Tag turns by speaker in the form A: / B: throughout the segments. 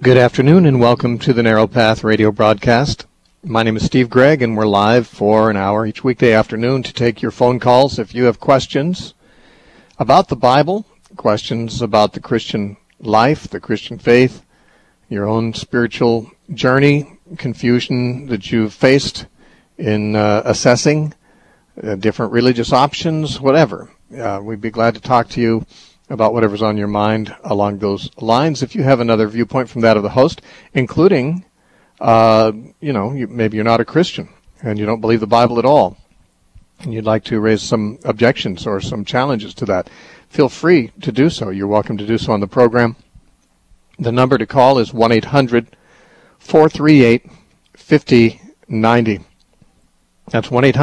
A: Good afternoon and welcome to the Narrow Path radio broadcast. My name is Steve Gregg and we're live for an hour each weekday afternoon to take your phone calls if you have questions about the Bible, questions about the Christian life, the Christian faith, your own spiritual journey, confusion that you've faced in assessing different religious options, whatever. We'd be glad to talk to you about whatever's on your mind along those lines. If you have another viewpoint from that of the host, including, maybe you're not a Christian and you don't believe the Bible at all, and you'd like to raise some objections or some challenges to that, feel free to do so. You're welcome to do so on the program. The number to call is 1-800-438-5090. That's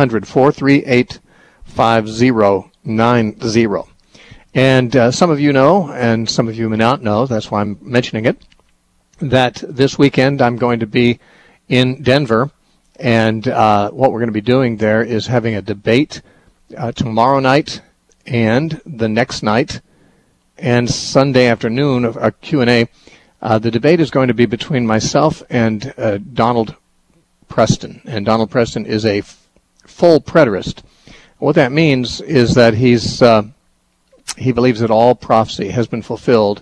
A: 1-800-438-5090. And some of you know, and some of you may not know, that's why I'm mentioning it, that this weekend I'm going to be in Denver, and what we're going to be doing there is having a debate tomorrow night and the next night and Sunday afternoon, a Q&A. The debate is going to be between myself and Donald Preston, and Donald Preston is a full preterist. What that means is that he believes that all prophecy has been fulfilled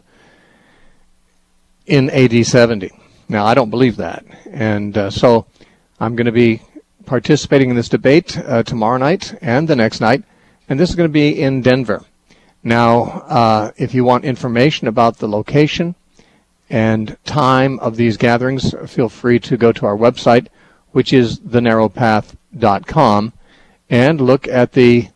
A: in AD 70. Now, I don't believe that. And so I'm going to be participating in this debate tomorrow night and the next night. And this is going to be in Denver. Now, if you want information about the location and time of these gatherings, feel free to go to our website, which is thenarrowpath.com, and look at the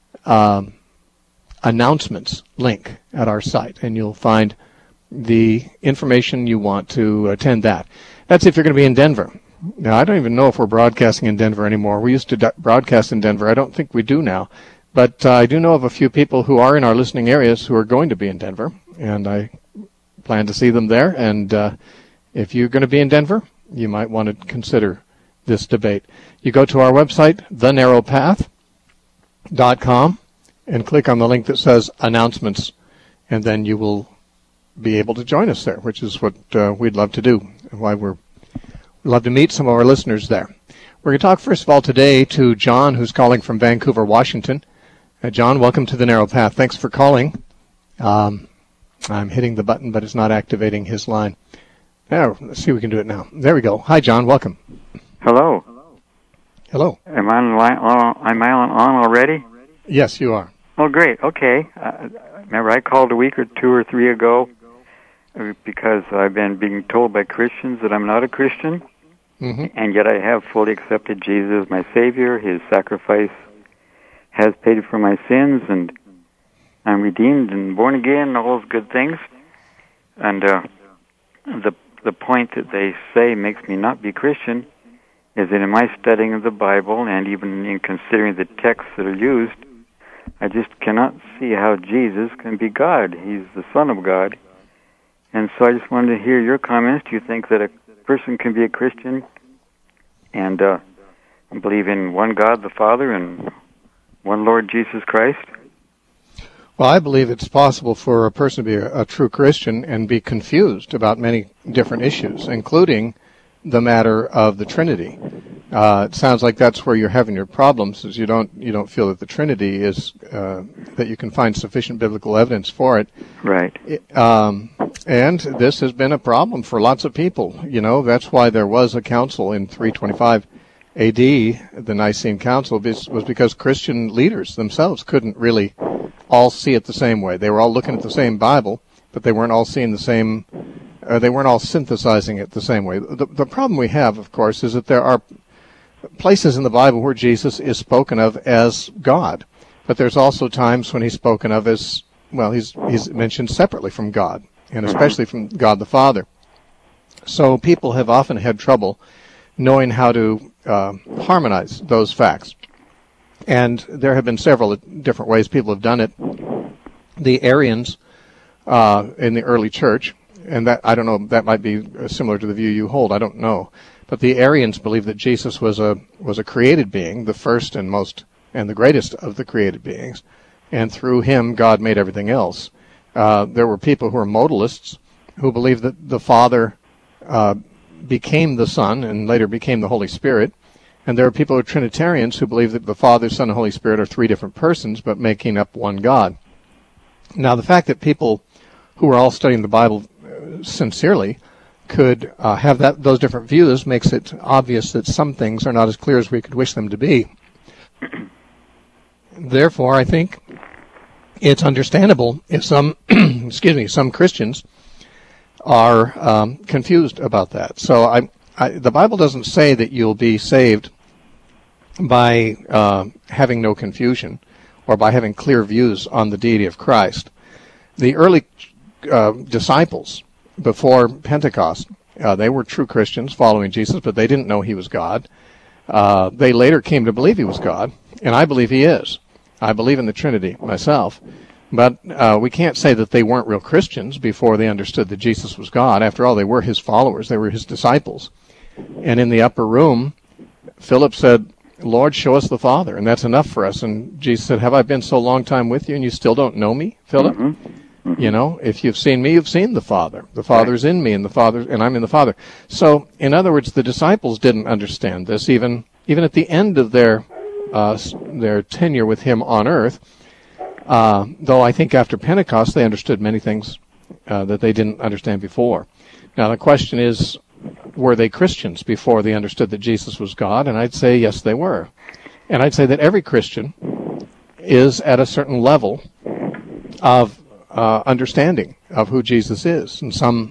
A: announcements link at our site, and you'll find the information you want to attend that. That's if you're going to be in Denver. Now, I don't even know if we're broadcasting in Denver anymore. We used to broadcast in Denver. I don't think we do now. But I do know of a few people who are in our listening areas who are going to be in Denver, and I plan to see them there. And if you're going to be in Denver, you might want to consider this debate. You go to our website, thenarrowpath.com, and click on the link that says announcements, and then you will be able to join us there, which is what we'd love to do, and why we'd love to meet some of our listeners there. We're going to talk first of all today to John, who's calling from Vancouver, Washington. John, welcome to the Narrow Path. Thanks for calling. I'm hitting the button, but it's not activating his line. There, let's see if we can do it now. There we go. Hi, John. Welcome.
B: Hello.
A: Hello.
B: Am I on already?
A: Yes, you are.
B: Oh, great. Okay. Remember, I called a week or two or three ago because I've been being told by Christians that I'm not a Christian, and yet I have fully accepted Jesus as my Savior. His sacrifice has paid for my sins, and I'm redeemed and born again, and all those good things. And the point that they say makes me not be Christian is that in my studying of the Bible and even in considering the texts that are used, I just cannot see how Jesus can be God. He's the Son of God. And so I just wanted to hear your comments. Do you think that a person can be a Christian and believe in one God, the Father, and one Lord Jesus Christ?
A: Well, I believe it's possible for a person to be a true Christian and be confused about many different issues, including the matter of the Trinity. It sounds like that's where you're having your problems, is you don't feel that the Trinity is that you can find sufficient biblical evidence for it.
B: Right.
A: And this has been a problem for lots of people. You know, that's why there was a council in 325 A.D., the Nicene Council, was because Christian leaders themselves couldn't really all see it the same way. They were all looking at the same Bible, but they weren't all seeing the same. They weren't all synthesizing it the same way. The problem we have, of course, is that there are places in the Bible where Jesus is spoken of as God, but there's also times when he's spoken of as, well, he's mentioned separately from God, and especially from God the Father. So people have often had trouble knowing how to harmonize those facts. And there have been several different ways people have done it. The Arians in the early church, and that, I don't know, that might be similar to the view you hold, I don't know. But the Arians believed that Jesus was a created being, the first and the greatest of the created beings, and through him God made everything else. There were people who were modalists who believed that the Father became the Son and later became the Holy Spirit. And there are people who are Trinitarians who believe that the Father, Son, and Holy Spirit are three different persons, but making up one God. Now, the fact that people who are all studying the Bible sincerely could have those different views makes it obvious that some things are not as clear as we could wish them to be. Therefore, I think it's understandable if some, some Christians are confused about that. So the Bible doesn't say that you'll be saved by having no confusion or by having clear views on the deity of Christ. The early disciples before Pentecost, they were true Christians following Jesus, but they didn't know he was God. They later came to believe he was God, and I believe he is. I believe in the Trinity myself. But we can't say that they weren't real Christians before they understood that Jesus was God. After all, they were his followers. They were his disciples. And in the upper room, Philip said, "Lord, show us the Father, and that's enough for us." And Jesus said, "Have I been so long time with you, and you still don't know me, Philip? Mm-hmm. You know, if you've seen me, you've seen the Father. The Father's in me, and I'm in the Father." So, in other words, the disciples didn't understand this, even at the end of their tenure with him on earth. Though I think after Pentecost they understood many things that they didn't understand before. Now the question is, were they Christians before they understood that Jesus was God? And I'd say yes, they were. And I'd say that every Christian is at a certain level of understanding of who Jesus is. And some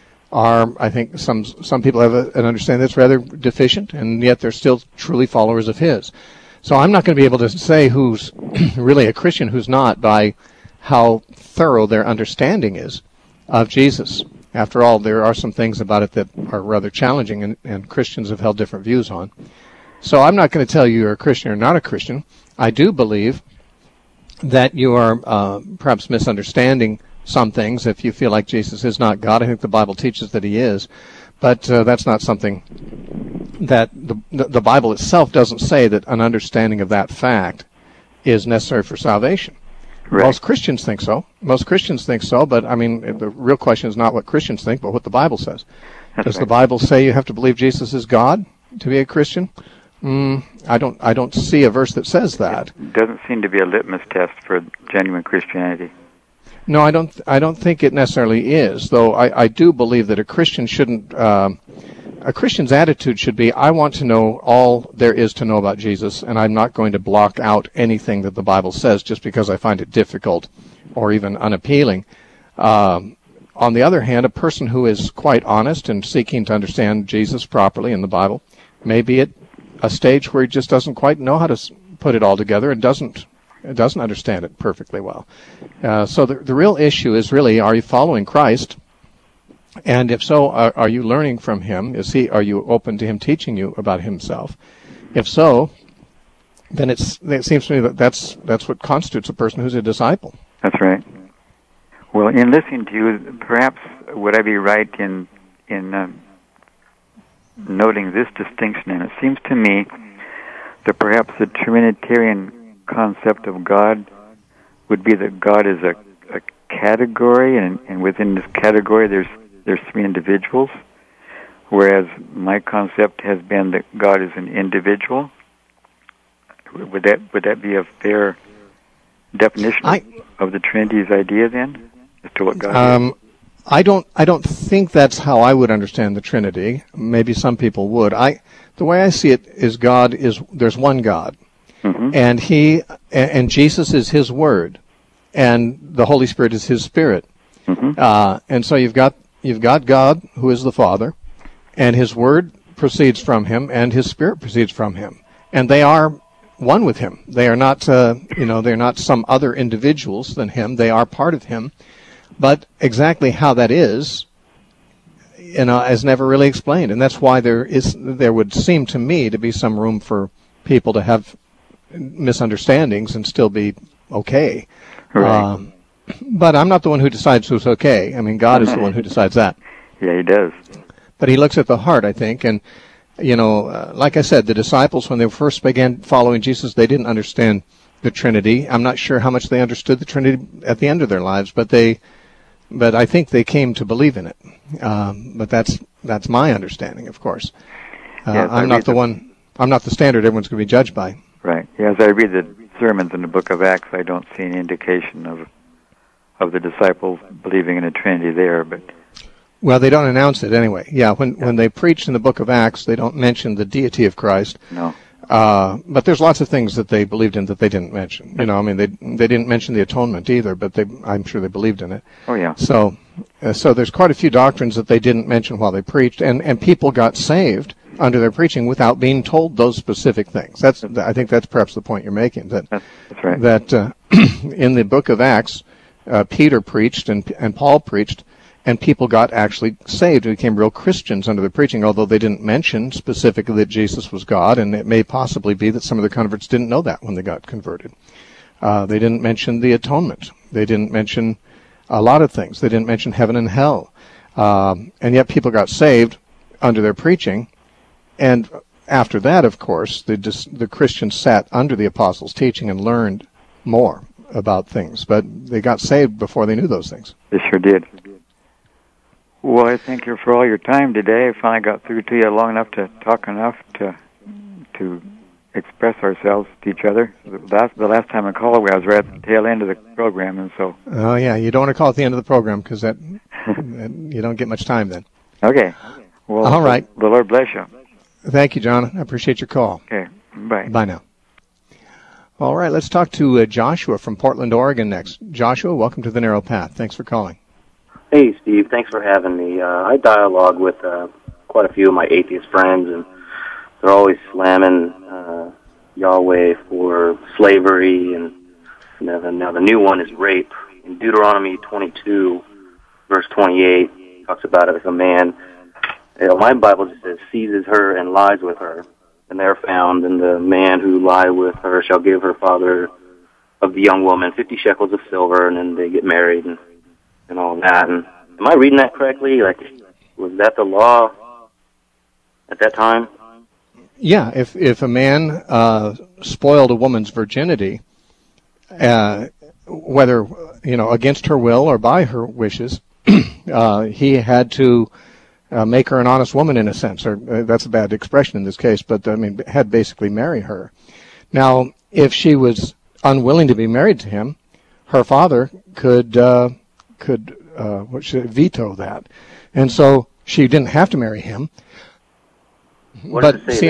A: people have an understanding that's rather deficient, and yet they're still truly followers of his. So I'm not going to be able to say who's really a Christian, who's not, by how thorough their understanding is of Jesus. After all, there are some things about it that are rather challenging, and Christians have held different views on. So I'm not going to tell you you're a Christian or not a Christian. I do believe that you are perhaps misunderstanding some things if you feel like Jesus is not God. I think the Bible teaches that he is, but that's not something that the Bible itself doesn't say that an understanding of that fact is necessary for salvation. Right. Most Christians think so, but I mean, the real question is not what Christians think, but what the Bible says. Does the Bible say you have to believe Jesus is God to be a Christian? I don't see a verse that says that.
B: It doesn't seem to be a litmus test for genuine Christianity.
A: No, I don't think it necessarily is, though I do believe that a Christian shouldn't, a Christian's attitude should be, I want to know all there is to know about Jesus, and I'm not going to block out anything that the Bible says just because I find it difficult or even unappealing. On the other hand, a person who is quite honest and seeking to understand Jesus properly in the Bible may be at a stage where he just doesn't quite know how to put it all together and doesn't understand it perfectly well. So the real issue is really, are you following Christ? And if so, are you learning from him? Are you open to him teaching you about himself? If so, then it seems to me that that's what constitutes a person who's a disciple.
B: That's right. Well, in listening to you, perhaps would I be right in noting this distinction? And it seems to me that perhaps the Trinitarian concept of God would be that God is a category, and within this category there's three individuals, whereas my concept has been that God is an individual. Would that be a fair definition of the Trinity's idea then, as to what God is?
A: I don't think that's how I would understand the Trinity. Maybe some people would. The way I see it is there's one God. Mm-hmm. And Jesus is his Word, and the Holy Spirit is his Spirit. Mm-hmm. And so you've got God, who is the Father, and his Word proceeds from him, and his Spirit proceeds from him, and they are one with him. They are not, they're not some other individuals than him. They are part of him, but exactly how that is, is never really explained, and that's why there would seem to me to be some room for people to have misunderstandings and still be okay.
B: Right.
A: But I'm not the one who decides who's okay. I mean, God is the one who decides that.
B: Yeah, he does.
A: But he looks at the heart, I think, and, like I said, the disciples, when they first began following Jesus, they didn't understand the Trinity. I'm not sure how much they understood the Trinity at the end of their lives, but they but I think they came to believe in it. But that's my understanding, of course.
B: Yes,
A: I'm not the standard everyone's going to be judged by.
B: Right. Yes, I read the sermons in the book of Acts. I don't see any indication of the disciples believing in a Trinity there, but...
A: Well, they don't announce it anyway. Yeah, when they preach in the book of Acts, they don't mention the deity of Christ.
B: No.
A: But there's lots of things that they believed in that they didn't mention. You know, I mean, they didn't mention the atonement either, but I'm sure they believed in it.
B: Oh, yeah.
A: So there's quite a few doctrines that they didn't mention while they preached, and people got saved under their preaching without being told those specific things. I think that's perhaps the point you're making. That's
B: right.
A: That in the book of Acts, Peter preached and Paul preached, and people got actually saved and became real Christians under the preaching, although they didn't mention specifically that Jesus was God, and it may possibly be that some of the converts didn't know that when they got converted. They didn't mention the atonement. They didn't mention a lot of things. They didn't mention heaven and hell. And yet people got saved under their preaching, and after that, of course, the Christians sat under the apostles' teaching and learned more about things, but they got saved before they knew those things.
B: They sure did. Well, I thank you for all your time today. I finally got through to you long enough to talk enough to express ourselves to each other. The last time I called, I was right at the tail end of the program, and so...
A: Oh, yeah, you don't want to call at the end of the program, because that you don't get much time then.
B: Okay. Well,
A: all right.
B: The Lord bless you.
A: Thank you, John. I appreciate your call.
B: Okay, bye.
A: Bye now. All right, let's talk to Joshua from Portland, Oregon next. Joshua, welcome to The Narrow Path. Thanks for calling.
C: Hey, Steve. Thanks for having me. I dialogue with quite a few of my atheist friends, and they're always slamming Yahweh for slavery, and now the new one is rape. In Deuteronomy 22, verse 28, talks about it if a man, my Bible just says, seizes her and lies with her, and they're found, and the man who lie with her shall give her father of the young woman 50 shekels of silver, and then they get married, and all that. And am I reading that correctly? Like, was that the law at that time?
A: Yeah, if a man spoiled a woman's virginity, whether against her will or by her wishes, he had to make her an honest woman in a sense. Or that's a bad expression in this case, but I mean, had basically marry her. Now, if she was unwilling to be married to him, her father could veto that, and so she didn't have to marry him.
C: But see,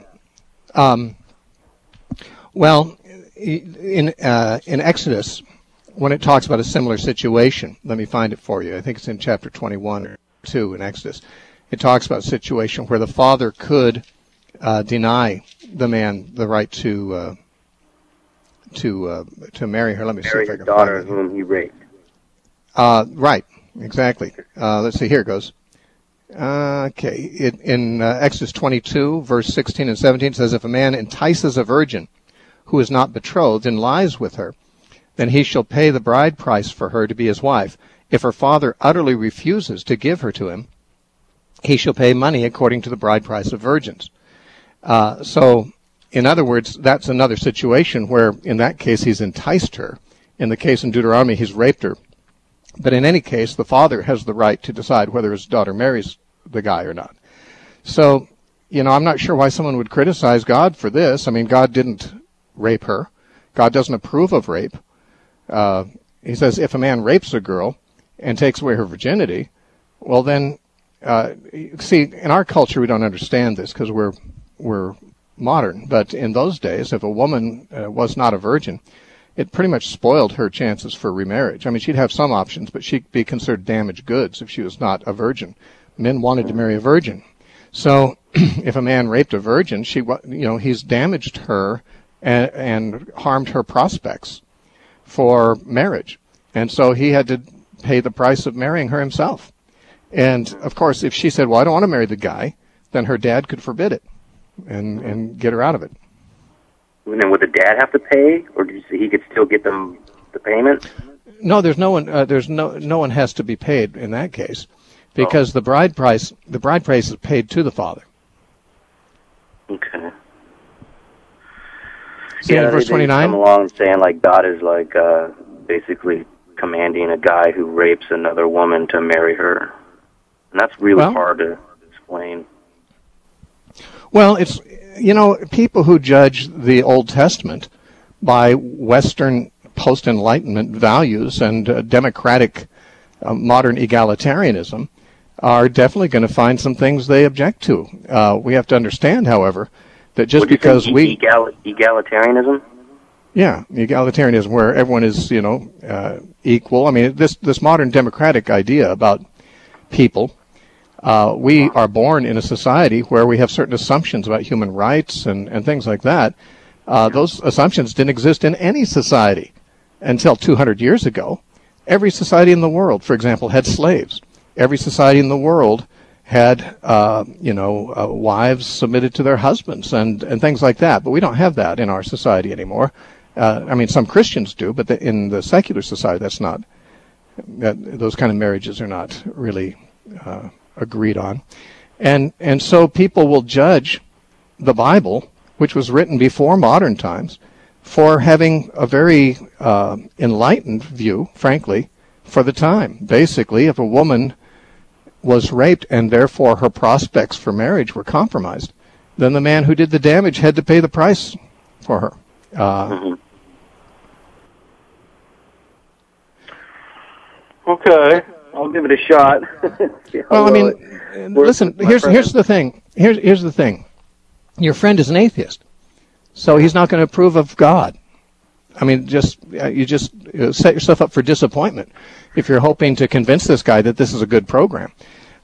A: well, in Exodus, when it talks about a similar situation, let me find it for you. I think it's in chapter 21 or 2 in Exodus. It talks about a situation where the father could deny the man the right to marry her. Let me see if I can
C: daughter
A: find it.
C: whom he raped.
A: Right, exactly. Let's see, here it goes. Okay, in Exodus 22, verse 16 and 17 says, if a man entices a virgin who is not betrothed and lies with her, then he shall pay the bride price for her to be his wife. If her father utterly refuses to give her to him, he shall pay money according to the bride price of virgins. So, in other words, that's another situation where, in that case, he's enticed her. In the case in Deuteronomy, he's raped her. But in any case, the father has the right to decide whether his daughter marries the guy or not. So, I'm not sure why someone would criticize God for this. I mean, God didn't rape her. God doesn't approve of rape. He says if a man rapes a girl and takes away her virginity, well then, see, in our culture we don't understand this because we're modern. But in those days, if a woman was not a virgin, it pretty much spoiled her chances for remarriage. I mean, she'd have some options, but she'd be considered damaged goods if she was not a virgin. Men wanted to marry a virgin. So if a man raped a virgin, he's damaged her and harmed her prospects for marriage. And so he had to pay the price of marrying her himself. And, of course, if she said, well, I don't want to marry the guy, then her dad could forbid it and get her out of it.
C: And then would the dad have to pay, or did you say he could still get them the payment?
A: No, there's no one. No one has to be paid in that case, because the bride price is paid to the father.
C: Okay.
A: See, in verse 29.
C: Come along saying like God is like basically commanding a guy who rapes another woman to marry her. And that's really hard to explain.
A: Well, it's, people who judge the Old Testament by Western post-Enlightenment values and democratic modern egalitarianism are definitely going to find some things they object to. We have to understand, however, that just because
C: egalitarianism?
A: Yeah, egalitarianism, where everyone is, equal. I mean, this modern democratic idea about people, we are born in a society where we have certain assumptions about human rights and things like that. Those assumptions didn't exist in any society until 200 years ago. Every society in the world, for example, had slaves. Every society in the world had, wives submitted to their husbands and things like that. But we don't have that in our society anymore. Some Christians do, but in the secular society, that's not. Those kind of marriages are not really agreed on, and so people will judge the Bible, which was written before modern times, for having a very enlightened view, frankly, for the time. Basically, if a woman was raped and therefore her prospects for marriage were compromised, then the man who did the damage had to pay the price for her.
C: Okay, I'll give it a shot.
A: Well, listen. Here's the thing. Here's the thing. Your friend is an atheist, so he's not going to approve of God. You just set yourself up for disappointment if you're hoping to convince this guy that this is a good program.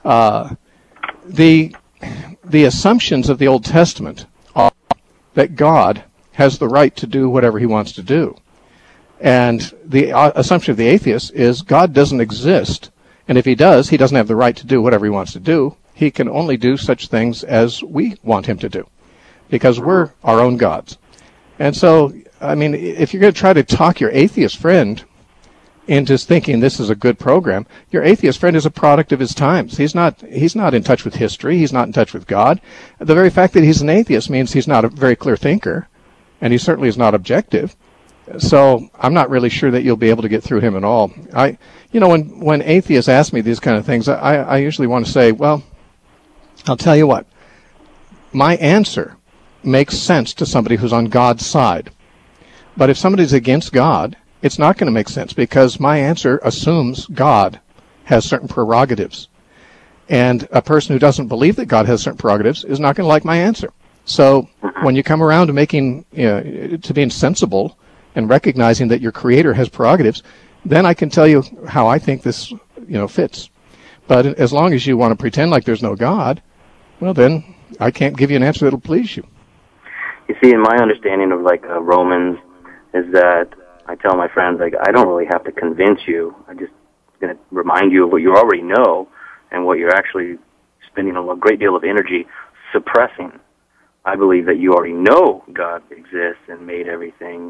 A: The assumptions of the Old Testament are that God has the right to do whatever he wants to do. And the assumption of the atheist is God doesn't exist, and if he does, he doesn't have the right to do whatever he wants to do. He can only do such things as we want him to do, because we're our own gods. And so, if you're going to try to talk your atheist friend into thinking this is a good program, your atheist friend is a product of his times. He's not in touch with history. He's not in touch with God. The very fact that he's an atheist means he's not a very clear thinker, and he certainly is not objective. So I'm not really sure that you'll be able to get through him at all. When atheists ask me these kind of things, I usually want to say, well, I'll tell you what. My answer makes sense to somebody who's on God's side. But if somebody's against God, it's not going to make sense, because my answer assumes God has certain prerogatives. And a person who doesn't believe that God has certain prerogatives is not going to like my answer. So when you come around to to being sensible and recognizing that your Creator has prerogatives, then I can tell you how I think this, fits. But as long as you want to pretend like there's no God, well, then I can't give you an answer that'll please you.
C: You see, in my understanding of Romans, is that I tell my friends, I don't really have to convince you. I'm just going to remind you of what you already know and what you're actually spending a great deal of energy suppressing. I believe that you already know God exists and made everything,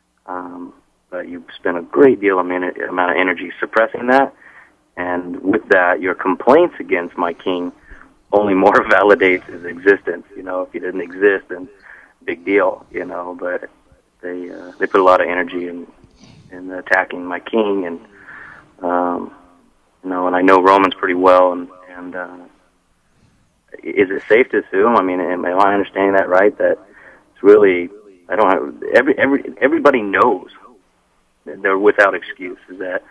C: but you spend a great deal of amount of energy suppressing that, and with that, your complaints against my king only more validates his existence. If he didn't exist, then big deal, but they put a lot of energy in attacking my king, and and I know Romans pretty well, and is it safe to assume? Am I understanding that right? That it's really, I don't have everybody knows that they're without excuse. Is that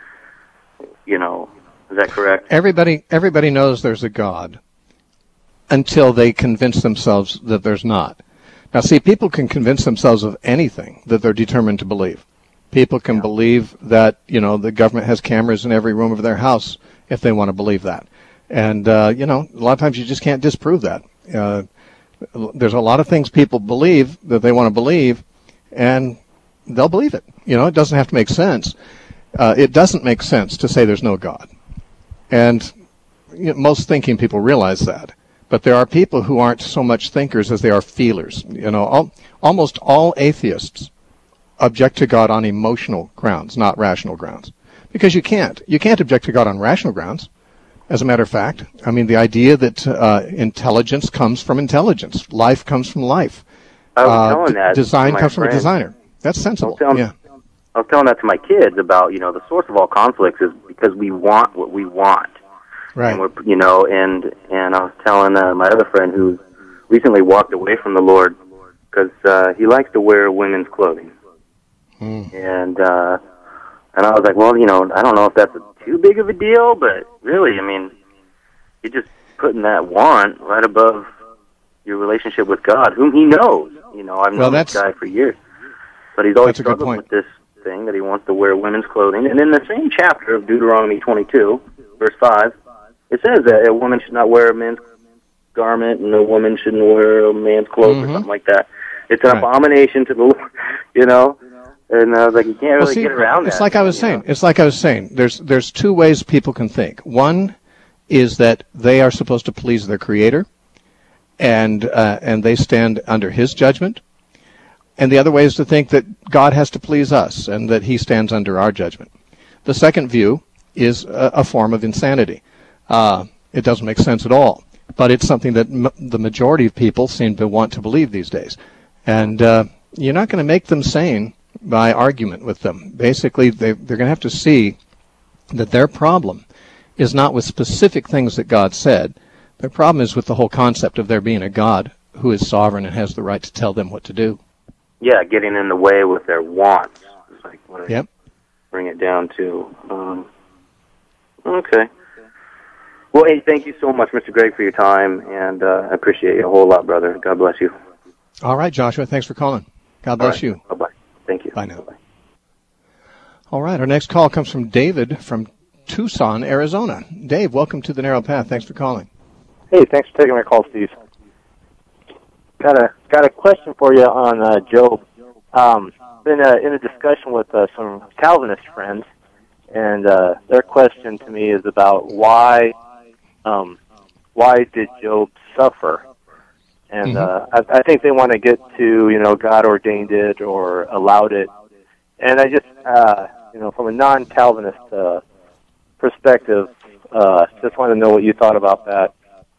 C: is that correct?
A: Everybody knows there's a God until they convince themselves that there's not. Now, see, people can convince themselves of anything that they're determined to believe. People can believe that, the government has cameras in every room of their house if they want to believe that. And, a lot of times you just can't disprove that. There's a lot of things people believe that they want to believe, and they'll believe it. It doesn't have to make sense. It doesn't make sense to say there's no God. And most thinking people realize that. But there are people who aren't so much thinkers as they are feelers. Almost all atheists object to God on emotional grounds, not rational grounds. Because you can't. You can't object to God on rational grounds. As a matter of fact, the idea that intelligence comes from intelligence, life comes from life,
C: I was telling that
A: design
C: to my
A: comes from a
C: friend.
A: designer. That's sensible.
C: I was telling that to my kids about, the source of all conflicts is because we want what we want.
A: Right.
C: And we're, and I was telling my other friend who recently walked away from the Lord because he likes to wear women's clothing. And I was like, well, I don't know if that's too big of a deal, but really, you're just putting that want right above your relationship with God, whom He knows. I've known this guy for years, but he's always struggled with this thing that he wants to wear women's clothing. And in the same chapter of Deuteronomy 22, verse 5, it says that a woman should not wear a man's garment, and a woman shouldn't wear a man's clothes or something like that. It's an abomination to the Lord, And I was like, you can't really get around that.
A: It's like I was saying. There's two ways people can think. One is that they are supposed to please their Creator, and they stand under His judgment. And the other way is to think that God has to please us, and that He stands under our judgment. The second view is a form of insanity. It doesn't make sense at all, but it's something that the majority of people seem to want to believe these days. And you're not going to make them sane by argument with them. Basically, they're going to have to see that their problem is not with specific things that God said. Their problem is with the whole concept of there being a God who is sovereign and has the right to tell them what to do.
C: Yeah, getting in the way with their wants. It's like what I bring it down to. Okay. Well, hey, thank you so much, Mr. Greg, for your time, and I appreciate you a whole lot, brother. God bless you.
A: All right, Joshua. Thanks for calling. God bless you.
C: Bye-bye. Thank you.
A: Bye now.
C: Bye-bye.
A: All right, our next call comes from David from Tucson, Arizona. Dave, welcome to the Narrow Path. Thanks for calling.
D: Hey, thanks for taking my call, Steve. Got a question for you on Job. Been in a discussion with some Calvinist friends, and their question to me is about why did Job suffer? And I think they want to get to, God ordained it or allowed it. And I just, from a non-Calvinist perspective, just want to know what you thought about that.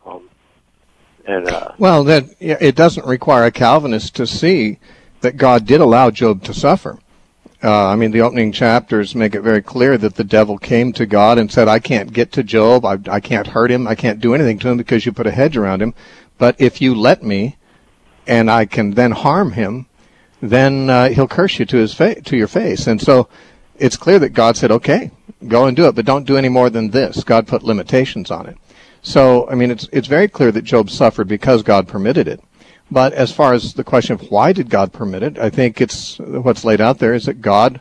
A: Well, it doesn't require a Calvinist to see that God did allow Job to suffer. The opening chapters make it very clear that the devil came to God and said, I can't get to Job, I can't hurt him, I can't do anything to him because you put a hedge around him. But if you let me, and I can then harm him, then he'll curse you to your face. And so it's clear that God said, okay, go and do it, but don't do any more than this. God put limitations on it. So, it's very clear that Job suffered because God permitted it. But as far as the question of why did God permit it, I think it's what's laid out there is that God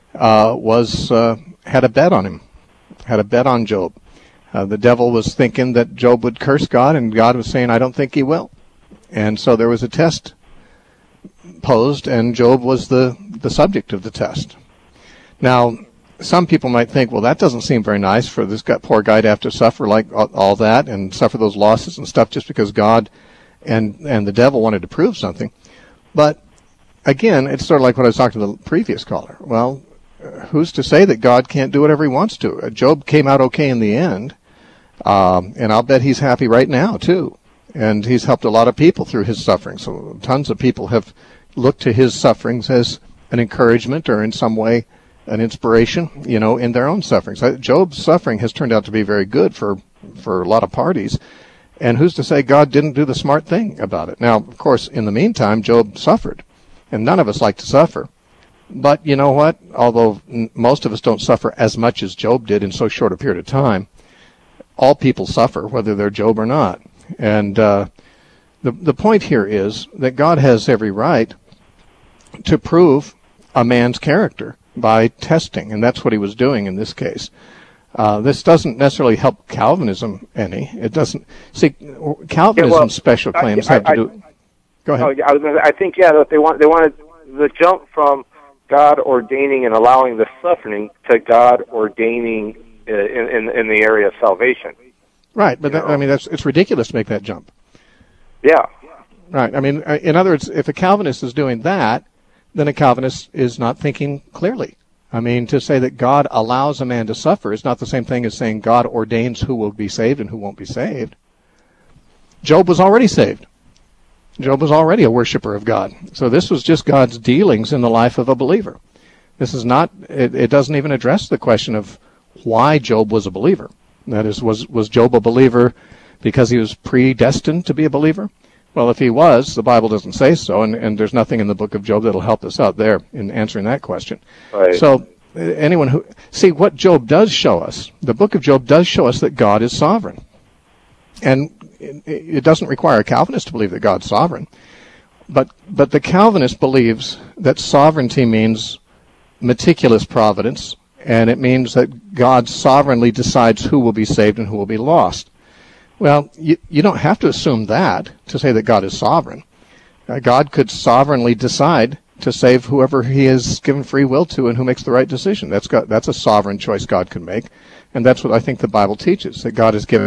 A: had a bet on him, had a bet on Job. The devil was thinking that Job would curse God, and God was saying, I don't think he will. And so there was a test posed, and Job was the subject of the test. Now, some people might think, well, that doesn't seem very nice for this poor guy to have to suffer like all that and suffer those losses and stuff just because God and the devil wanted to prove something. But again, it's sort of like what I was talking to the previous caller. Well, who's to say that God can't do whatever he wants to? Job came out okay in the end, and I'll bet he's happy right now, too. And he's helped a lot of people through his suffering. So tons of people have looked to his sufferings as an encouragement or in some way an inspiration, in their own sufferings. Job's suffering has turned out to be very good for a lot of parties. And who's to say God didn't do the smart thing about it? Now, of course, in the meantime, Job suffered. And none of us like to suffer. But you know what? Although most of us don't suffer as much as Job did in so short a period of time, all people suffer, whether they're Job or not. And the point here is that God has every right to prove a man's character by testing, and that's what he was doing in this case. This doesn't necessarily help Calvinism any. It doesn't. See, Calvinism's special claims have to do. Go ahead.
D: I think that they wanted the jump from God ordaining and allowing the suffering to God ordaining in the area of salvation.
A: Right, but it's ridiculous to make that jump.
D: Yeah.
A: Right. In other words, if a Calvinist is doing that, then a Calvinist is not thinking clearly. To say that God allows a man to suffer is not the same thing as saying God ordains who will be saved and who won't be saved. Job was already saved. Job was already a worshiper of God. So this was just God's dealings in the life of a believer. This is not. It doesn't even address the question of why Job was a believer. That is, was Job a believer because he was predestined to be a believer? Well, if he was, the Bible doesn't say so, and there's nothing in the book of Job that'll help us out there in answering that question.
D: Right.
A: So anyone who... See, what Job does show us, the book of Job does show us that God is sovereign. And it doesn't require a Calvinist to believe that God's sovereign. But the Calvinist believes that sovereignty means meticulous providence, and it means that God sovereignly decides who will be saved and who will be lost. Well, you don't have to assume that to say that God is sovereign. God could sovereignly decide to save whoever he has given free will to and who makes the right decision. That's a sovereign choice God can make, and that's what I think the Bible teaches, that God has given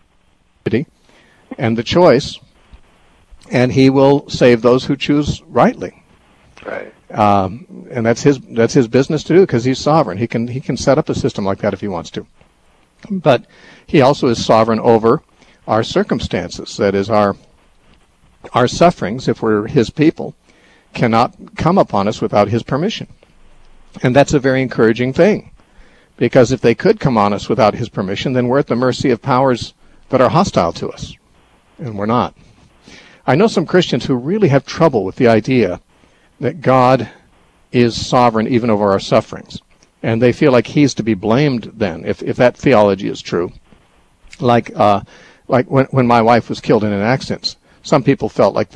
A: and the choice, and he will save those who choose rightly.
D: Right.
A: And that's his business to do, because he's sovereign. He can set up a system like that if he wants to. But he also is sovereign over our circumstances. That is, our sufferings, if we're his people, cannot come upon us without his permission. And that's a very encouraging thing, because if they could come on us without his permission, then we're at the mercy of powers that are hostile to us, and we're not. I know some Christians who really have trouble with the idea that God is sovereign even over our sufferings, and they feel like he's to be blamed then, if that theology is true. Like when my wife was killed in an accident, some people felt like,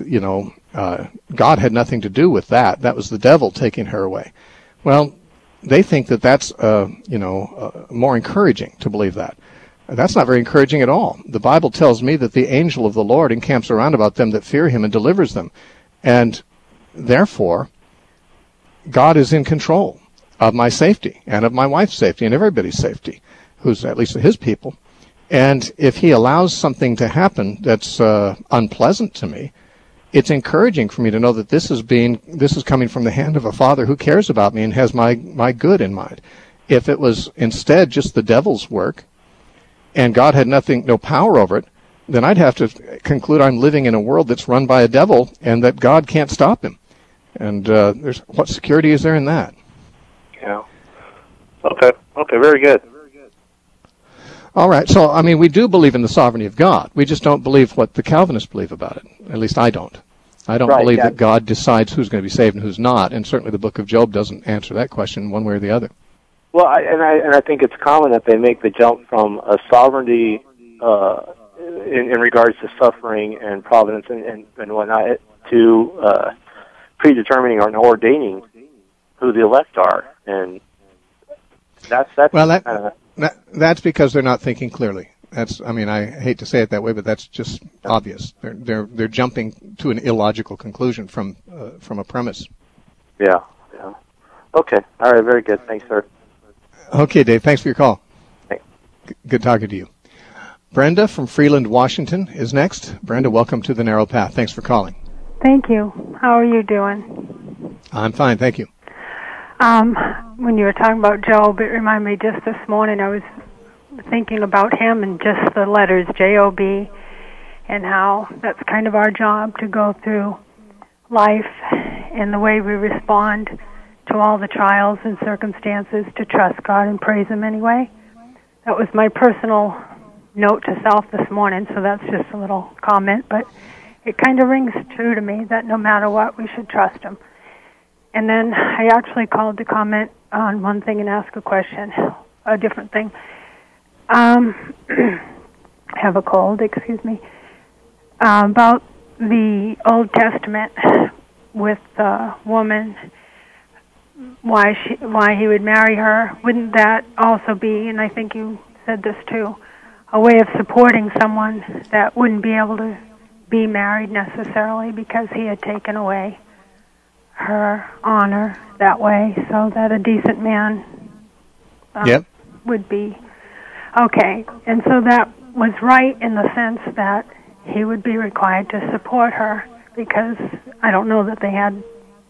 A: God had nothing to do with that. That was the devil taking her away. Well, they think that that's, more encouraging to believe that. That's not very encouraging at all. The Bible tells me that the angel of the Lord encamps around about them that fear him and delivers them. And therefore, God is in control of my safety and of my wife's safety and everybody's safety, who's at least his people. And if he allows something to happen that's unpleasant to me, it's encouraging for me to know that this is coming from the hand of a Father who cares about me and has my good in mind. If it was instead just the devil's work, and God had no power over it, then I'd have to conclude I'm living in a world that's run by a devil and that God can't stop him. And what security is there in that?
D: Yeah. Okay, very good.
A: All right, so, we do believe in the sovereignty of God. We just don't believe what the Calvinists believe about it. At least I don't. I don't believe that God decides who's going to be saved and who's not, and certainly the book of Job doesn't answer that question one way or the other.
D: Well, I think it's common that they make the jump from a sovereignty in regards to suffering and providence and whatnot to predetermining or ordaining who the elect are, and that's well,
A: that's because they're not thinking clearly. I hate to say it that way, but that's just obvious. They're jumping to an illogical conclusion from a premise.
D: Yeah. Okay. All right. Very good. Thanks, sir.
A: Okay, Dave. Thanks for your call.
D: Thanks.
A: Good talking to you. Brenda from Freeland, Washington is next. Brenda, welcome to The Narrow Path. Thanks for calling.
E: Thank you. How are you doing?
A: I'm fine, thank you.
E: When you were talking about Job, it reminded me just this morning I was thinking about him and just the letters J-O-B, and how that's kind of our job to go through life and the way we respond to all the trials and circumstances, to trust God and praise him anyway. That was my personal note to self this morning, so that's just a little comment, but it kind of rings true to me that no matter what, we should trust him. And then I actually called to comment on one thing and ask a question, a different thing. Have a cold, excuse me. About the Old Testament with the woman, why he would marry her. Wouldn't that also be, and I think you said this too, a way of supporting someone that wouldn't be able to be married necessarily because he had taken away her honor that way, so that a decent man would be okay. And so that was right in the sense that he would be required to support her, because I don't know that they had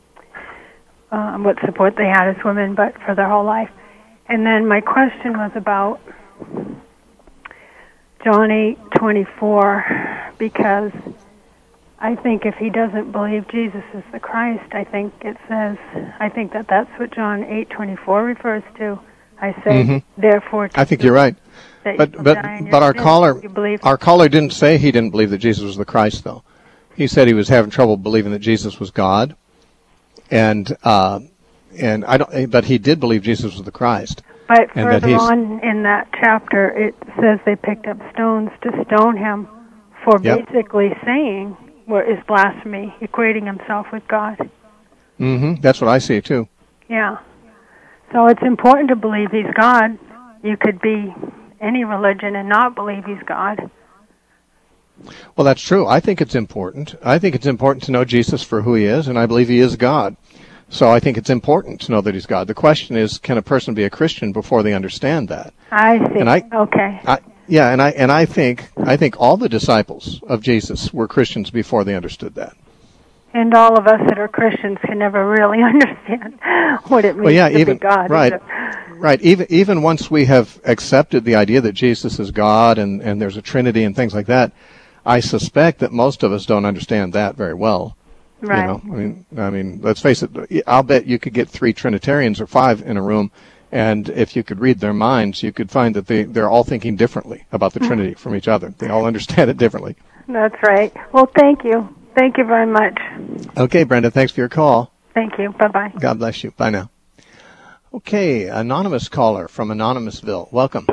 E: what support they had as women, but for their whole life. And then my question was about John 8:24, because I think if he doesn't believe Jesus is the Christ, I think that's what John 8:24 refers to. I say, therefore.
A: I think you're right. But our caller didn't say he didn't believe that Jesus was the Christ, though. He said he was having trouble believing that Jesus was God, and I don't. But he did believe Jesus was the Christ.
E: But further on in that chapter, it says they picked up stones to stone him for basically saying what is blasphemy, equating himself with God.
A: That's what I see too.
E: Yeah. So it's important to believe he's God. You could be any religion and not believe he's God.
A: Well, that's true. I think it's important. I think it's important to know Jesus for who he is, and I believe he is God. So I think it's important to know that he's God. The question is, can a person be a Christian before they understand that?
E: I see. Okay.
A: I think all the disciples of Jesus were Christians before they understood that.
E: And all of us that are Christians can never really understand what it means to be God.
A: Right. Even once we have accepted the idea that Jesus is God and there's a Trinity and things like that, I suspect that most of us don't understand that very well.
E: Right.
A: I mean, let's face it. I'll bet you could get 3 Trinitarians or 5 in a room, and if you could read their minds, you could find that they're all thinking differently about the Trinity from each other. They all understand it differently.
E: That's right. Well, thank you. Thank you very much.
A: Okay, Brenda, thanks for your call.
E: Thank you. Bye-bye.
A: God bless you. Bye now. Okay, anonymous caller from Anonymousville. Welcome.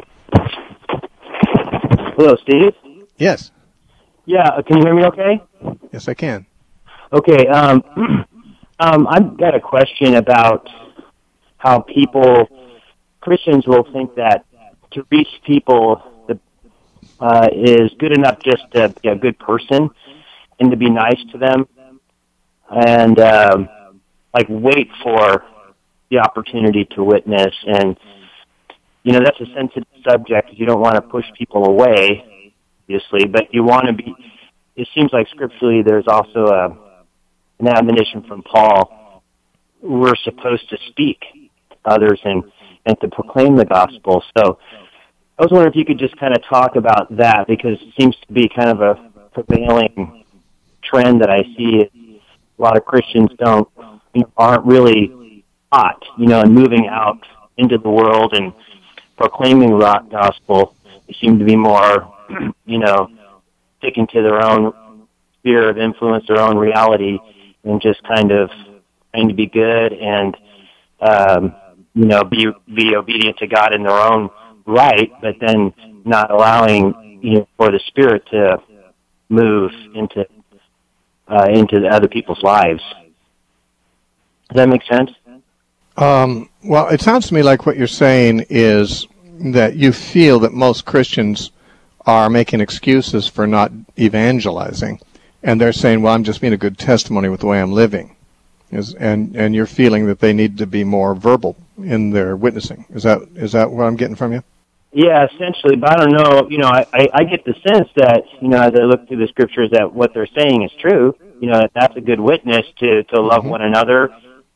F: Hello, Steve?
A: Yes.
F: Yeah, can you hear me okay?
A: Yes, I can.
F: Okay, I've got a question about how Christians will think that to reach people is good enough just to be a good person and to be nice to them and wait for the opportunity to witness. And that's a sensitive subject. You don't want to push people away, obviously, but you want to be. It seems like scripturally there's also an admonition from Paul. We're supposed to speak to others and to proclaim the gospel. So I was wondering if you could just kind of talk about that, because it seems to be kind of a prevailing trend that I see. A lot of Christians aren't really taught, and moving out into the world and proclaiming the gospel. They seem to be more, sticking to their own sphere of influence, their own reality, and just kind of trying to be good and, be obedient to God in their own right, but then not allowing, for the Spirit to move into the other people's lives. Does that make sense?
A: Well, it sounds to me like what you're saying is that you feel that most Christians are making excuses for not evangelizing, and they're saying, well, I'm just being a good testimony with the way I'm living. And you're feeling that they need to be more verbal in their witnessing. Is that what I'm getting from you?
F: Yeah, essentially, but I don't know, I get the sense that, as I look through the scriptures, that what they're saying is true, that's a good witness to love one another,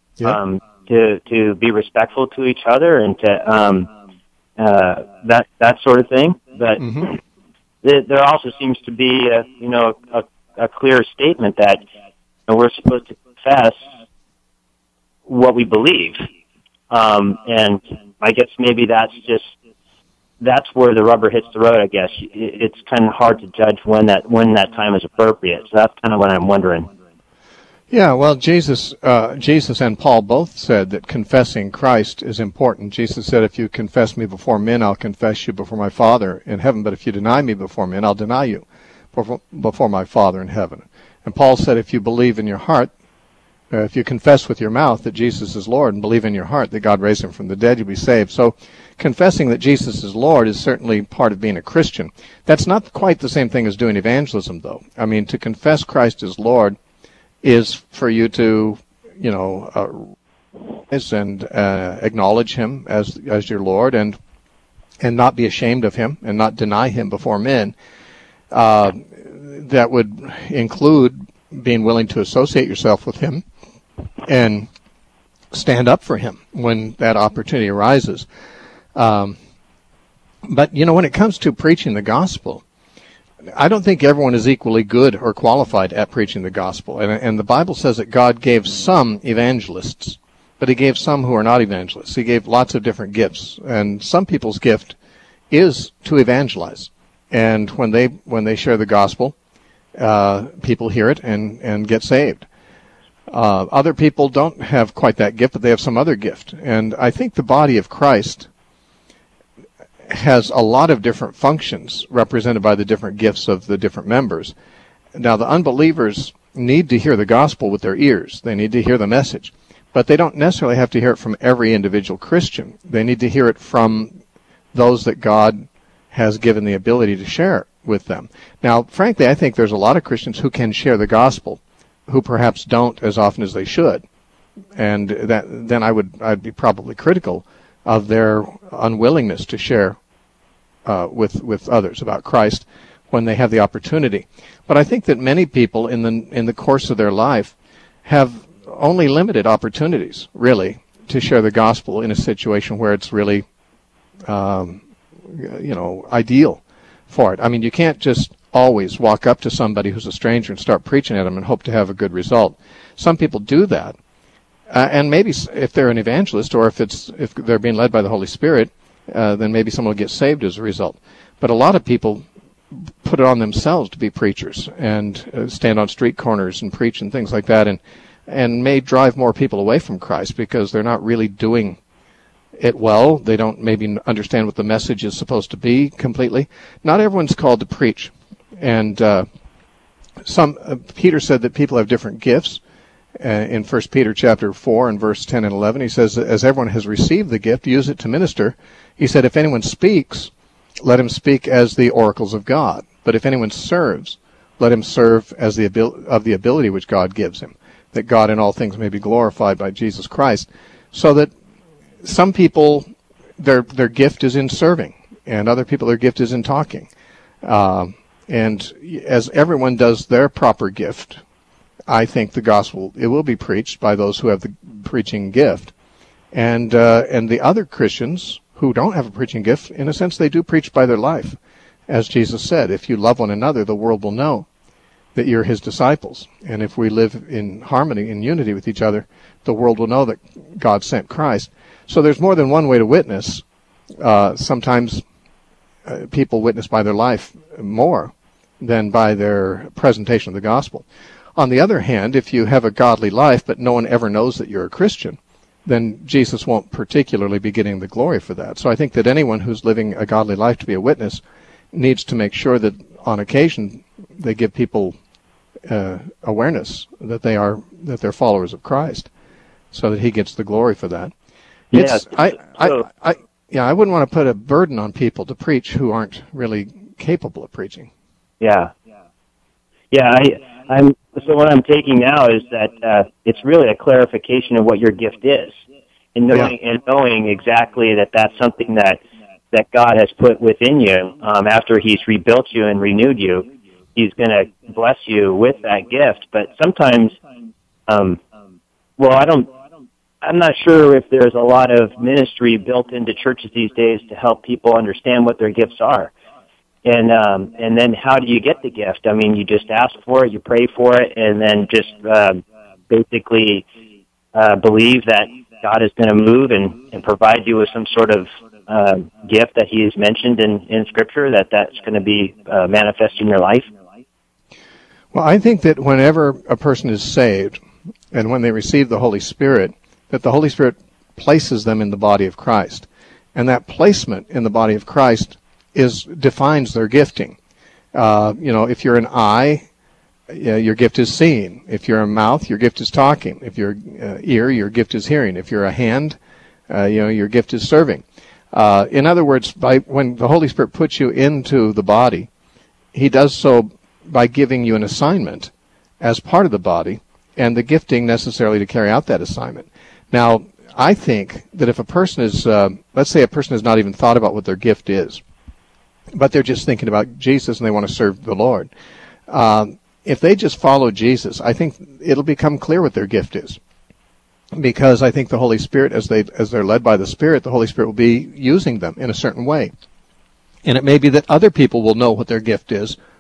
F: to be respectful to each other, and to, that sort of thing. But there also seems to be, a clear statement that we're supposed to confess what we believe. And I guess maybe that's where the rubber hits the road, I guess. It's kind of hard to judge when that time is appropriate. So that's kind of what I'm wondering.
A: Yeah, well, Jesus and Paul both said that confessing Christ is important. Jesus said, if you confess me before men, I'll confess you before my Father in heaven. But if you deny me before men, I'll deny you before my Father in heaven. And Paul said, if you believe in your heart, if you confess with your mouth that Jesus is Lord and believe in your heart that God raised him from the dead, you'll be saved. So confessing that Jesus is Lord is certainly part of being a Christian. That's not quite the same thing as doing evangelism, though. I mean, to confess Christ as Lord is for you to, acknowledge him as your Lord and not be ashamed of him and not deny him before men. That would include being willing to associate yourself with him and stand up for him when that opportunity arises. But, when it comes to preaching the gospel, I don't think everyone is equally good or qualified at preaching the gospel. And the Bible says that God gave some evangelists, but he gave some who are not evangelists. He gave lots of different gifts. And some people's gift is to evangelize. And when they share the gospel, people hear it and get saved. Other people don't have quite that gift, but they have some other gift. And I think the body of Christ has a lot of different functions represented by the different gifts of the different members. Now, the unbelievers need to hear the gospel with their ears. They need to hear the message. But they don't necessarily have to hear it from every individual Christian. They need to hear it from those that God has given the ability to share with them. Now, frankly, I think there's a lot of Christians who can share the gospel who perhaps don't as often as they should. And then I'd be probably critical of their unwillingness to share with others about Christ when they have the opportunity. But I think that many people in the course of their life have only limited opportunities, really, to share the gospel in a situation where it's really, ideal for it. I mean, you can't just always walk up to somebody who's a stranger and start preaching at them and hope to have a good result. Some people do that. And maybe if they're an evangelist or if they're being led by the Holy Spirit, then maybe someone will get saved as a result. But a lot of people put it on themselves to be preachers and stand on street corners and preach and things like that, and may drive more people away from Christ because they're not really doing it well. They don't maybe understand what the message is supposed to be completely. Not everyone's called to preach. And Peter said that people have different gifts. In 1 Peter chapter 4 and verse 10 and 11, he says, as everyone has received the gift, use it to minister. He said, if anyone speaks, let him speak as the oracles of God. But if anyone serves, let him serve as the ability which God gives him, that God in all things may be glorified by Jesus Christ. So that some people, their gift is in serving, and other people, their gift is in talking. And as everyone does their proper gift, I think the gospel, it will be preached by those who have the preaching gift. And the other Christians who don't have a preaching gift, in a sense, they do preach by their life. As Jesus said, if you love one another, the world will know that you're his disciples. And if we live in harmony, in unity with each other, the world will know that God sent Christ. So there's more than one way to witness. Sometimes people witness by their life more than by their presentation of the gospel. On the other hand, if you have a godly life but no one ever knows that you're a Christian, then Jesus won't particularly be getting the glory for that. So I think that anyone who's living a godly life to be a witness needs to make sure that on occasion they give people awareness that they're followers of Christ, so that he gets the glory for that.
F: Yes.
A: I wouldn't want to put a burden on people to preach who aren't really capable of preaching.
F: Yeah. So what I'm taking now is that it's really a clarification of what your gift is, and knowing exactly that that's something that God has put within you. After he's rebuilt you and renewed you, he's going to bless you with that gift. But sometimes, I'm not sure if there's a lot of ministry built into churches these days to help people understand what their gifts are. And then how do you get the gift? I mean, you just ask for it, you pray for it, and then just basically believe that God is going to move and provide you with some sort of gift that he has mentioned in Scripture, that's going to be manifest in your life?
A: Well, I think that whenever a person is saved and when they receive the Holy Spirit, that the Holy Spirit places them in the body of Christ. And that placement in the body of Christ defines their gifting. If you're an eye, your gift is seeing. If you're a mouth, your gift is talking. If you're an ear, your gift is hearing. If you're a hand, your gift is serving. In other words, when the Holy Spirit puts you into the body, he does so by giving you an assignment as part of the body and the gifting necessarily to carry out that assignment. Now, I think that if a person is, let's say a person has not even thought about what their gift is, but they're just thinking about Jesus and they want to serve the Lord. If they just follow Jesus, I think it'll become clear what their gift is. Because I think the Holy Spirit, as they're led by the Spirit, the Holy Spirit will be using them in a certain way. And it may be that other people will know what their gift is,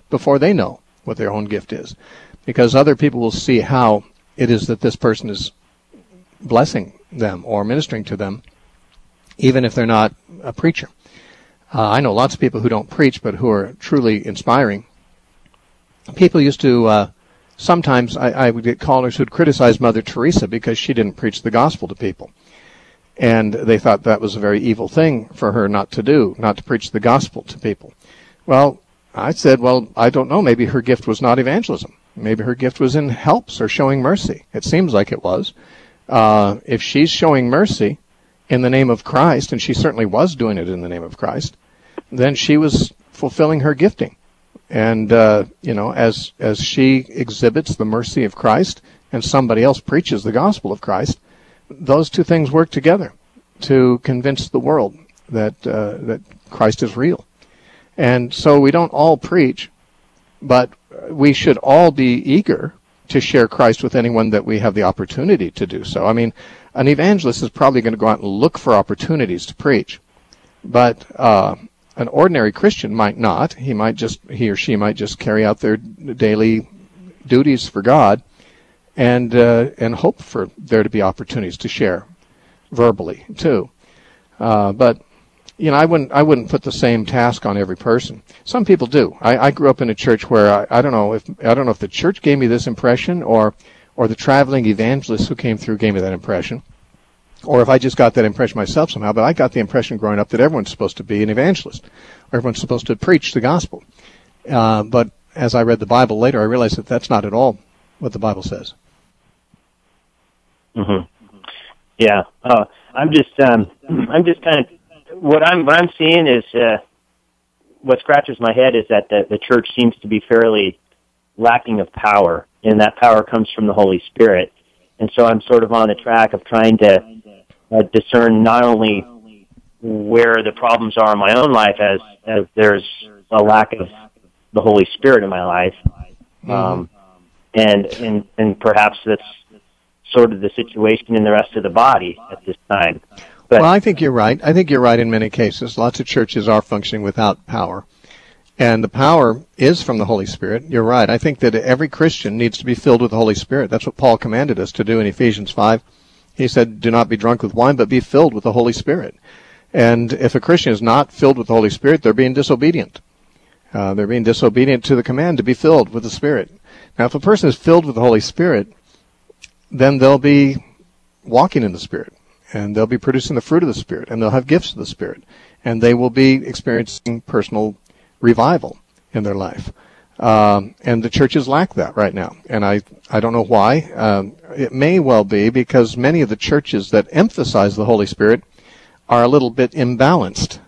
A: before they know what their own gift is, because other people will see how it is that this person is blessing them or ministering to them, even if they're not a preacher. I know lots of people who don't preach, but who are truly inspiring. People used to, sometimes I would get callers who'd criticize Mother Teresa because she didn't preach the gospel to people. And they thought that was a very evil thing for her not to do, not to preach the gospel to people. Well, I said, well, I don't know. Maybe her gift was not evangelism. Maybe her gift was in helps or showing mercy. It seems like it was. If she's showing mercy in the name of Christ, and she certainly was doing it in the name of Christ, then she was fulfilling her gifting. And, as she exhibits the mercy of Christ and somebody else preaches the gospel of Christ, those two things work together to convince the world that Christ is real. And so we don't all preach, but we should all be eager to share Christ with anyone that we have the opportunity to do so. I mean, an evangelist is probably going to go out and look for opportunities to preach, but an ordinary Christian might not. He or she might just carry out their daily duties for God, and hope for there to be opportunities to share verbally too. But I wouldn't put the same task on every person. Some people do. I grew up in a church where I don't know if the church gave me this impression, or the traveling evangelists who came through gave me that impression, or if I just got that impression myself somehow. But I got the impression growing up that everyone's supposed to be an evangelist, or everyone's supposed to preach the gospel. But as I read the Bible later, I realized that that's not at all what the Bible says.
F: Mm-hmm. Yeah. I'm just kind of, what I'm seeing is, what scratches my head is that the church seems to be fairly lacking of power, and that power comes from the Holy Spirit. And so I'm sort of on the track of trying to discern not only where the problems are in my own life, as there's a lack of the Holy Spirit in my life, and perhaps that's sort of the situation in the rest of the body at this time. But,
A: well, I think you're right. I think you're right in many cases. Lots of churches are functioning without power, and the power is from the Holy Spirit. You're right. I think that every Christian needs to be filled with the Holy Spirit. That's what Paul commanded us to do in Ephesians 5. He said, do not be drunk with wine, but be filled with the Holy Spirit. And if a Christian is not filled with the Holy Spirit, they're being disobedient. They're being disobedient to the command to be filled with the Spirit. Now, if a person is filled with the Holy Spirit, then they'll be walking in the Spirit, and they'll be producing the fruit of the Spirit, and they'll have gifts of the Spirit, and they will be experiencing personal revival in their life. And the churches lack that right now, and I don't know why. It may well be because many of the churches that emphasize the Holy Spirit are a little bit imbalanced.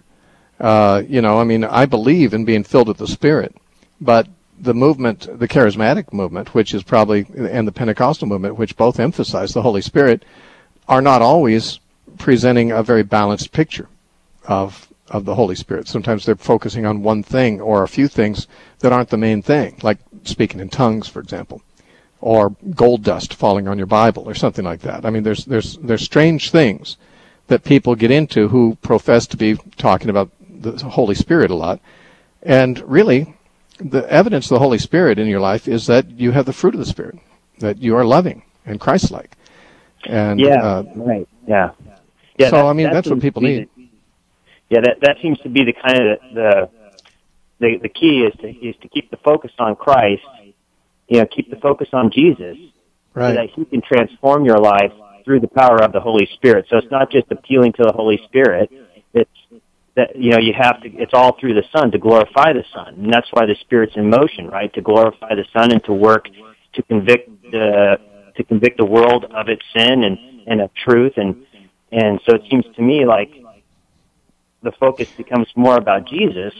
A: I believe in being filled with the Spirit, but the movement, the charismatic movement, which is probably, and the Pentecostal movement, which both emphasize the Holy Spirit, are not always presenting a very balanced picture of the Holy Spirit. Sometimes they're focusing on one thing or a few things that aren't the main thing, like speaking in tongues, for example, or gold dust falling on your Bible or something like that. I mean, there's strange things that people get into who profess to be talking about the Holy Spirit a lot. And really, the evidence of the Holy Spirit in your life is that you have the fruit of the Spirit, that you are loving and Christ-like. And
F: right. Yeah.
A: So that's what people need.
F: That seems to be the kind of the key is to keep the focus on Christ. Keep the focus on Jesus,
A: right,
F: so that He can transform your life through the power of the Holy Spirit. So it's not just appealing to the Holy Spirit. It's that you have to. It's all through the Son to glorify the Son, and that's why the Spirit's in motion, right? To glorify the Son and to work to convict the world of its sin and of truth, and so it seems to me like the focus becomes more about Jesus.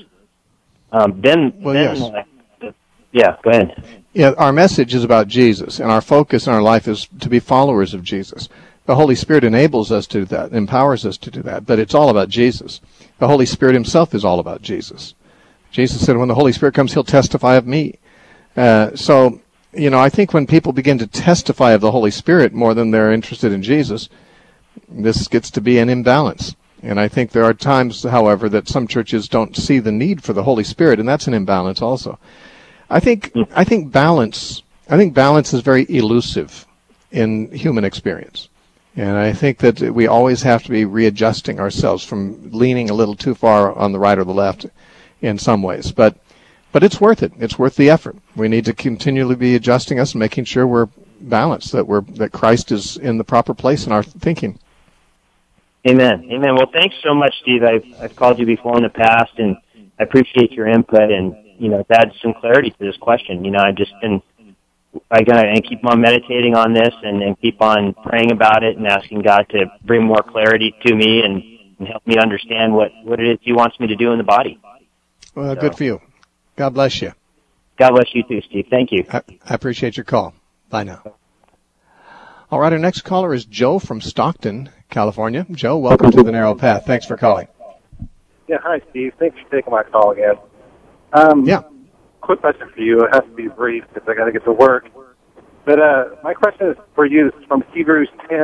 A: Yes.
F: Go ahead.
A: Yeah, our message is about Jesus, and our focus in our life is to be followers of Jesus. The Holy Spirit enables us to do that, empowers us to do that, but it's all about Jesus. The Holy Spirit Himself is all about Jesus. Jesus said, when the Holy Spirit comes, He'll testify of me. So, I think when people begin to testify of the Holy Spirit more than they're interested in Jesus, this gets to be an imbalance. And I think there are times, however, that some churches don't see the need for the Holy Spirit, and that's an imbalance also. I think balance is very elusive in human experience. And I think that we always have to be readjusting ourselves from leaning a little too far on the right or the left in some ways. But it's worth it. It's worth the effort. We need to continually be adjusting us and making sure we're balanced, that Christ is in the proper place in our thinking.
F: Amen. Amen. Well, thanks so much, Steve. I've called you before in the past, and I appreciate your input, and it's added some clarity to this question. I've just been I keep on meditating on this and keep on praying about it and asking God to bring more clarity to me and help me understand what it is He wants me to do in the body.
A: Well, good for you. God bless you.
F: God bless you too, Steve. Thank you.
A: I appreciate your call. Bye now. All right, our next caller is Joe from Stockton, California. Joe, welcome to The Narrow Path. Thanks for calling.
G: Yeah, hi, Steve. Thanks for taking my call again.
A: Yeah.
G: Quick question for you. It has to be brief because I got to get to work. But my question is for you. It's from Hebrews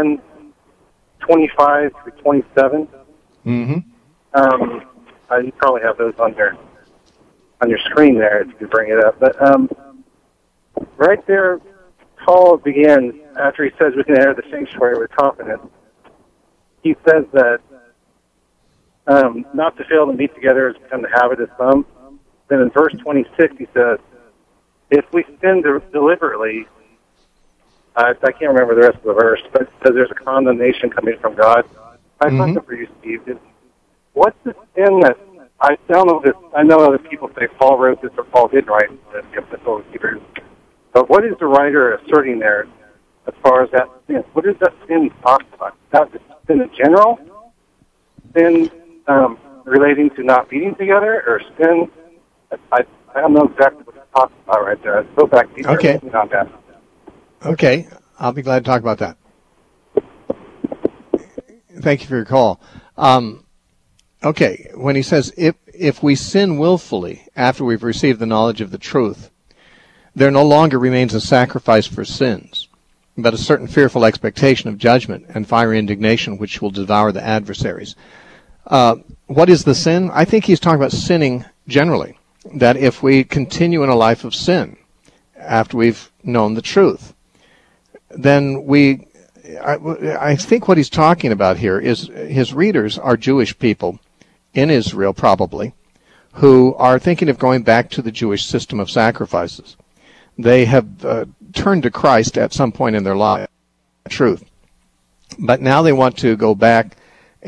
G: 10:25 through 27.
A: Mm-hmm.
G: You probably have those on your screen there if you could bring it up. But right there, Paul begins after he says we can enter the sanctuary with confidence. He says that not to fail to meet together has become the habit of some. Then in verse 26 he says, if we sin deliberately, I can't remember the rest of the verse, but it says there's a condemnation coming from God. I have a question for you, Steve. What's the sin that, I know other people say Paul wrote this or Paul didn't write this, the Epistle of Hebrews, but what is the writer asserting there as far as that sin? What is that sin he's talking about? Is that sin in general? Sin relating to not meeting together, or sin? I don't know exactly what he's talking about right there. Let's go back deeper.
A: Okay.
G: On that.
A: Okay. I'll be glad to talk about that. Thank you for your call. Okay. When he says, if we sin willfully after we've received the knowledge of the truth, there no longer remains a sacrifice for sins, but a certain fearful expectation of judgment and fiery indignation which will devour the adversaries. What is the sin? I think he's talking about sinning generally, that if we continue in a life of sin after we've known the truth, then I think what he's talking about here is his readers are Jewish people in Israel, probably, who are thinking of going back to the Jewish system of sacrifices. They have turned to Christ at some point in their life, truth. But now they want to go back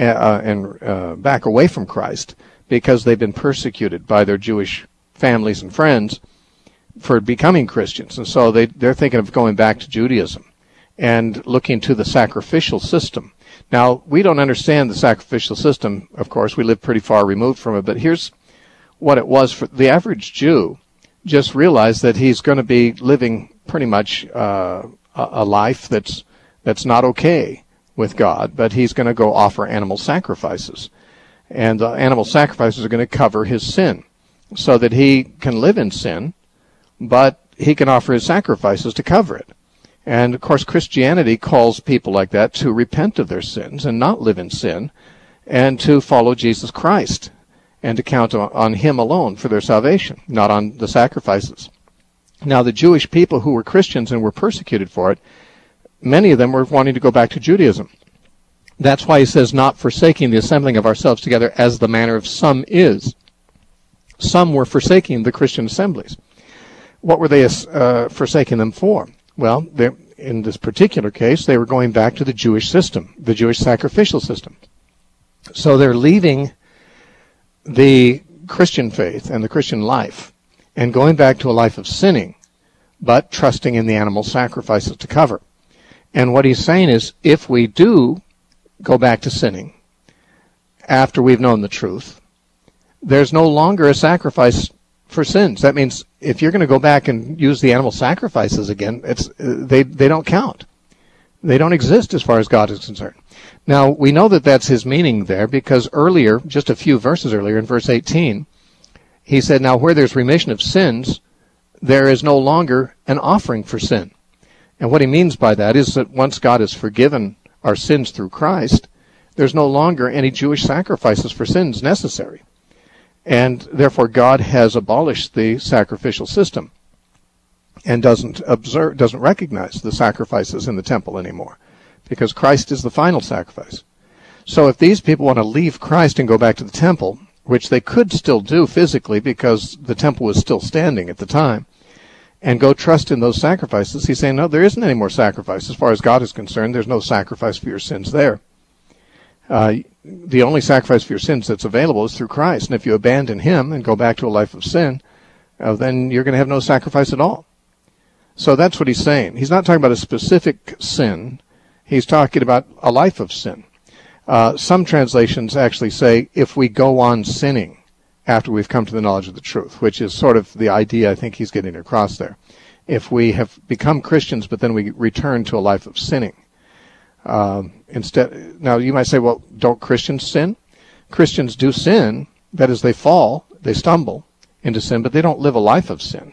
A: and back away from Christ because they've been persecuted by their Jewish families and friends for becoming Christians. And so they're thinking of going back to Judaism and looking to the sacrificial system. Now, we don't understand the sacrificial system, of course. We live pretty far removed from it. But here's what it was for the average Jew. Just realize that he's going to be living pretty much a life that's not okay with God, but he's going to go offer animal sacrifices. And the animal sacrifices are going to cover his sin so that he can live in sin, but he can offer his sacrifices to cover it. And, of course, Christianity calls people like that to repent of their sins and not live in sin and to follow Jesus Christ and to count on him alone for their salvation, not on the sacrifices. Now, the Jewish people who were Christians and were persecuted for it, many of them were wanting to go back to Judaism. That's why he says, not forsaking the assembling of ourselves together as the manner of some is. Some were forsaking the Christian assemblies. What were they forsaking them for? Well, in this particular case, they were going back to the Jewish system, the Jewish sacrificial system. So they're leaving the Christian faith and the Christian life and going back to a life of sinning, but trusting in the animal sacrifices to cover. And what he's saying is, if we do go back to sinning after we've known the truth, there's no longer a sacrifice for sins. That means if you're going to go back and use the animal sacrifices again, they don't count. They don't exist as far as God is concerned. Now, we know that that's his meaning there because earlier, just a few verses earlier in verse 18, he said, now where there's remission of sins, there is no longer an offering for sin. And what he means by that is that once God has forgiven our sins through Christ, there's no longer any Jewish sacrifices for sins necessary. And therefore God has abolished the sacrificial system. and doesn't recognize the sacrifices in the temple anymore, because Christ is the final sacrifice. So if these people want to leave Christ and go back to the temple, which they could still do physically because the temple was still standing at the time, and go trust in those sacrifices, he's saying, no, there isn't any more sacrifice. As far as God is concerned, there's no sacrifice for your sins there. The only sacrifice for your sins that's available is through Christ. And if you abandon him and go back to a life of sin, then you're going to have no sacrifice at all. So that's what he's saying. He's not talking about a specific sin. He's talking about a life of sin. Some translations actually say, if we go on sinning after we've come to the knowledge of the truth, which is sort of the idea I think he's getting across there. If we have become Christians, but then we return to a life of sinning. Instead, now you might say, well, don't Christians sin? Christians do sin. That is, they fall, they stumble into sin, but they don't live a life of sin.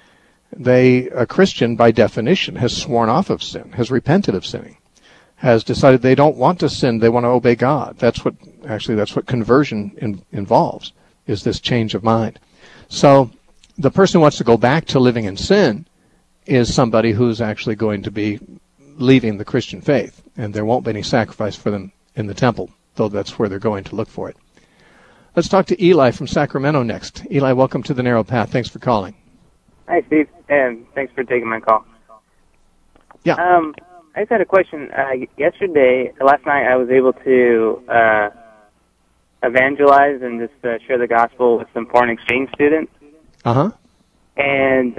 A: A Christian, by definition, has sworn off of sin, has repented of sinning, has decided they don't want to sin, they want to obey God. That's what conversion involves, is this change of mind. So the person who wants to go back to living in sin is somebody who's actually going to be leaving the Christian faith, and there won't be any sacrifice for them in the temple, though that's where they're going to look for it. Let's talk to Eli from Sacramento next. Eli, welcome to The Narrow Path. Thanks for calling.
H: Hi, Steve, and thanks for taking my call.
A: Yeah.
H: I just had a question. Last night, I was able to evangelize and just share the gospel with some foreign exchange students.
A: Uh-huh.
H: And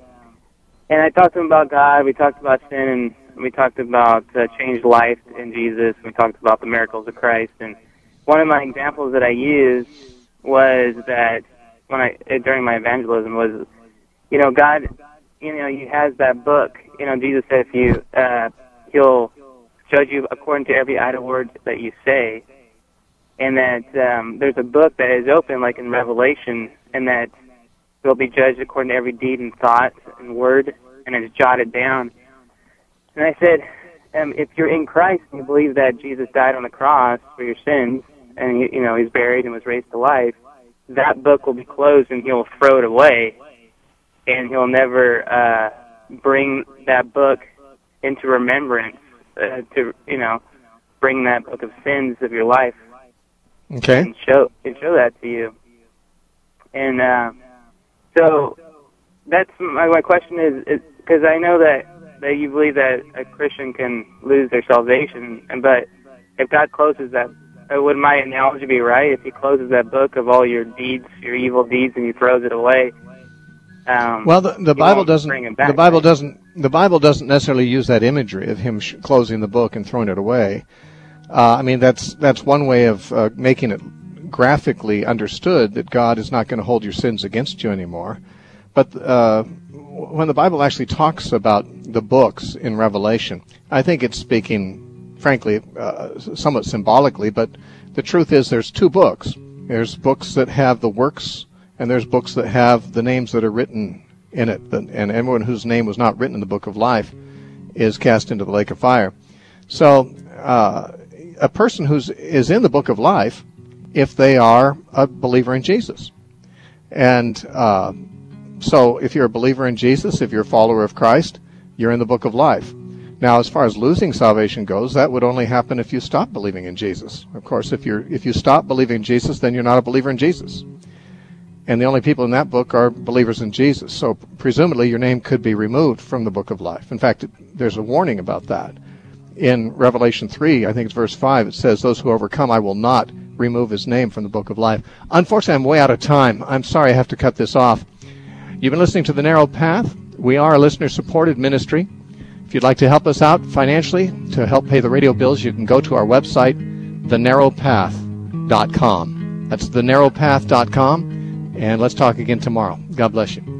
H: I talked to them about God. We talked about sin, and we talked about changed life in Jesus. We talked about the miracles of Christ. And one of my examples that I used was that during my evangelism was, God, He has that book. Jesus said, He'll judge you according to every idle word that you say. And that there's a book that is open, like in Revelation, and that will be judged according to every deed and thought and word, and it's jotted down. And I said, if you're in Christ and you believe that Jesus died on the cross for your sins, and He's buried and was raised to life, that book will be closed and He'll throw it away, and He'll never bring that book into remembrance to bring that book of sins of your life.
A: Okay.
H: And show that to you. And so that's my question is because I know that you believe that a Christian can lose their salvation, but if God closes that, would my analogy be right? If He closes that book of all your deeds, your evil deeds, and He throws it away,
A: well, the Bible doesn't. The Bible doesn't necessarily use that imagery of Him closing the book and throwing it away. That's one way of making it graphically understood that God is not going to hold your sins against you anymore. But when the Bible actually talks about the books in Revelation, I think it's speaking, frankly, somewhat symbolically, but the truth is there's two books. There's books that have the works, and there's books that have the names that are written in it. And everyone whose name was not written in the book of life is cast into the lake of fire. So a person is in the book of life if they are a believer in Jesus. And so if you're a believer in Jesus, if you're a follower of Christ, you're in the book of life. Now, as far as losing salvation goes, that would only happen if you stop believing in Jesus. Of course, if you stop believing in Jesus, then you're not a believer in Jesus. And the only people in that book are believers in Jesus. So presumably your name could be removed from the book of life. In fact, there's a warning about that. In Revelation 3, I think it's verse 5, it says, those who overcome, I will not remove his name from the book of life. Unfortunately, I'm way out of time. I'm sorry I have to cut this off. You've been listening to The Narrow Path. We are a listener-supported ministry. If you'd like to help us out financially to help pay the radio bills, you can go to our website, thenarrowpath.com. That's thenarrowpath.com. And let's talk again tomorrow. God bless you.